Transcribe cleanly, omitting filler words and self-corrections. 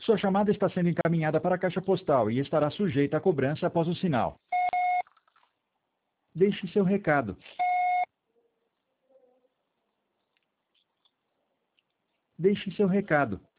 Sua chamada está sendo encaminhada para a caixa postal e estará sujeita a cobrança após o sinal. Deixe seu recado. Deixe seu recado.